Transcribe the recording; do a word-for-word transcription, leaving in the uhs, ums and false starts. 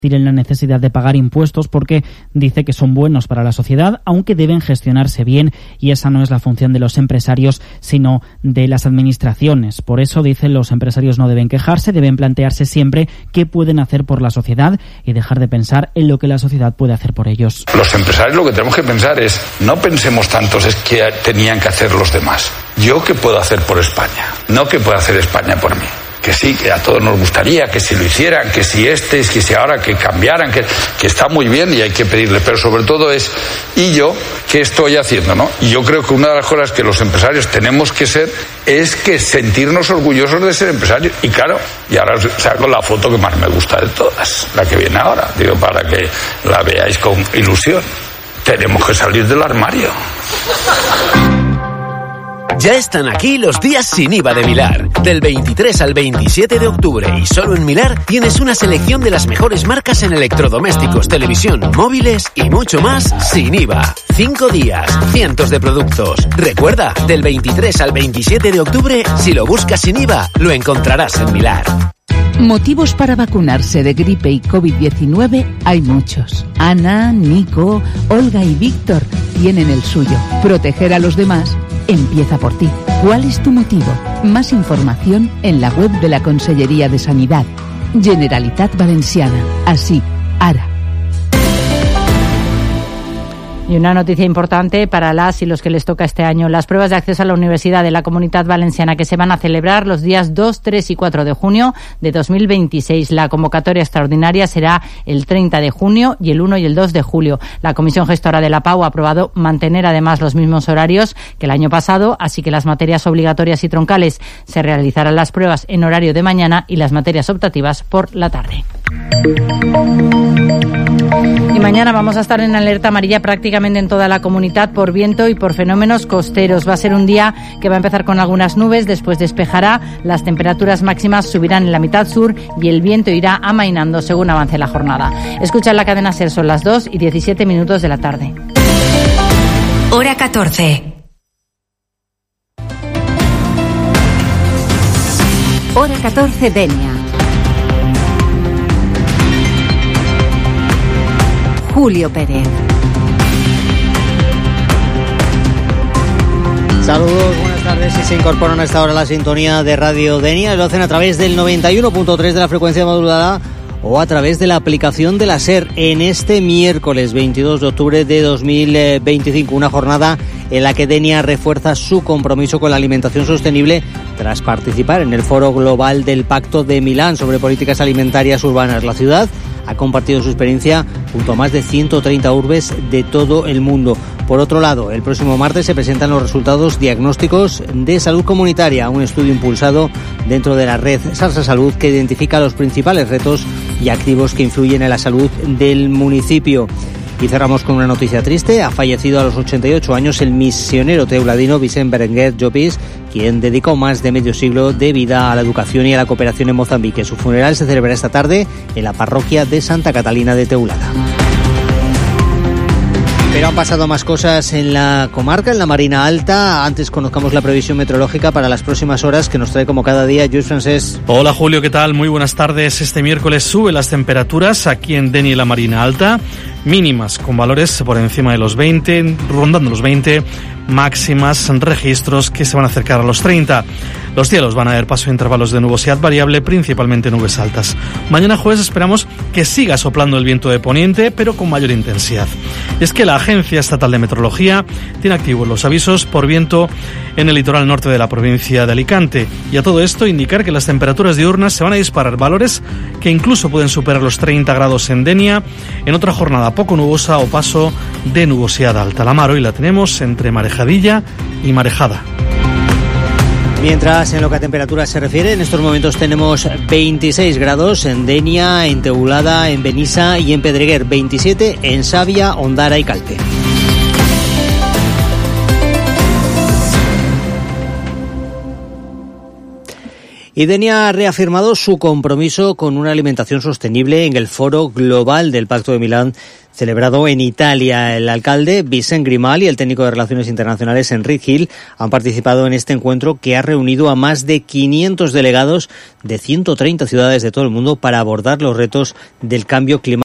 en la necesidad de pagar impuestos porque dice que son buenos para la sociedad, aunque deben gestionarse bien, y esa no es la función de los empresarios, sino de las administraciones. Por eso, dicen, los empresarios no deben quejarse, deben plantearse siempre qué pueden hacer por la sociedad y dejar de pensar en lo que la sociedad puede hacer por ellos. Los empresarios lo que tenemos que pensar es, no pensemos tantos es que tenían que hacer los demás. ¿Yo qué puedo hacer por España? No qué puede hacer España por mí. Que sí, que a todos nos gustaría, que si lo hicieran, que si este, que si ahora, que cambiaran, que, que está muy bien y hay que pedirle, pero sobre todo es, ¿y yo qué estoy haciendo, no? Y yo creo que una de las cosas que los empresarios tenemos que ser es que sentirnos orgullosos de ser empresarios. Y claro, y ahora os saco la foto que más me gusta de todas, la que viene ahora, digo, para que la veáis con ilusión. Tenemos que salir del armario. Ya están aquí los días sin I V A de Milar. Del veintitrés al veintisiete de octubre, y solo en Milar tienes una selección de las mejores marcas en electrodomésticos, televisión, móviles y mucho más sin I V A. Cinco días, cientos de productos. Recuerda, del veintitrés al veintisiete de octubre, si lo buscas sin I V A, lo encontrarás en Milar. Motivos para vacunarse de gripe y covid diecinueve hay muchos. Ana, Nico, Olga y Víctor tienen el suyo. Proteger a los demás empieza por ti. ¿Cuál es tu motivo? Más información en la web de la Consellería de Sanidad. Generalitat Valenciana. Así, ara. Y una noticia importante para las y los que les toca este año: las pruebas de acceso a la Universidad de la Comunitat Valenciana, que se van a celebrar los días dos, tres y cuatro de junio de dos mil veintiséis. La convocatoria extraordinaria será el treinta de junio y el uno y el dos de julio. La Comisión Gestora de la P A U ha aprobado mantener además los mismos horarios que el año pasado, así que las materias obligatorias y troncales se realizarán las pruebas en horario de mañana y las materias optativas por la tarde. Y mañana vamos a estar en alerta amarilla prácticamente en toda la comunidad por viento y por fenómenos costeros. Va a ser un día que va a empezar con algunas nubes, después despejará, las temperaturas máximas subirán en la mitad sur y el viento irá amainando según avance la jornada. Escucha en la cadena SER, son las dos y diecisiete minutos de la tarde. Hora catorce. Hora catorce, Denia. Julio Pérez. Saludos, buenas tardes. Si se incorporan a esta hora a la sintonía de Radio Denia, lo hacen a través del noventa y uno punto tres de la frecuencia modulada o a través de la aplicación de la SER en este miércoles veintidós de octubre de dos mil veinticinco, una jornada en la que Denia refuerza su compromiso con la alimentación sostenible tras participar en el Foro Global del Pacto de Milán sobre políticas alimentarias urbanas. La ciudad ha compartido su experiencia junto a más de ciento treinta urbes de todo el mundo. Por otro lado, el próximo martes se presentan los resultados diagnósticos de salud comunitaria, un estudio impulsado dentro de la red Sarsa Salud que identifica los principales retos y activos que influyen en la salud del municipio. Y cerramos con una noticia triste. Ha fallecido a los ochenta y ocho años el misionero teuladino Vicent Berenguer Llopis, quien dedicó más de medio siglo de vida a la educación y a la cooperación en Mozambique. Su funeral se celebrará esta tarde en la parroquia de Santa Catalina de Teulada. Pero han pasado más cosas en la comarca, en la Marina Alta. Antes conozcamos la previsión meteorológica para las próximas horas que nos trae como cada día Lluís Francés. Hola Julio, ¿qué tal? Muy buenas tardes. Este miércoles suben las temperaturas aquí en Denia y la Marina Alta, mínimas con valores por encima de los veinte, rondando los veinte, máximas registros que se van a acercar a los treinta. Los cielos van a dar paso a intervalos de nubosidad variable, principalmente nubes altas. Mañana jueves esperamos que siga soplando el viento de poniente, pero con mayor intensidad. Y es que la Agencia Estatal de Meteorología tiene activos los avisos por viento en el litoral norte de la provincia de Alicante. Y a todo esto indicar que las temperaturas diurnas se van a disparar, valores que incluso pueden superar los treinta grados en Denia, en otra jornada poco nubosa o paso de nubosidad alta. La mar hoy la tenemos entre marejadilla y marejada. Mientras, en lo que a temperatura se refiere, en estos momentos tenemos veintiséis grados en Denia, en Teulada, en Benissa y en Pedreguer, veintisiete en Savia, Ondara y Calpe. Y Denia ha reafirmado su compromiso con una alimentación sostenible en el Foro Global del Pacto de Milán, celebrado en Italia. El alcalde Vicent Grimal y el técnico de Relaciones Internacionales Enrique Hill han participado en este encuentro que ha reunido a más de quinientos delegados de ciento treinta ciudades de todo el mundo para abordar los retos del cambio climático.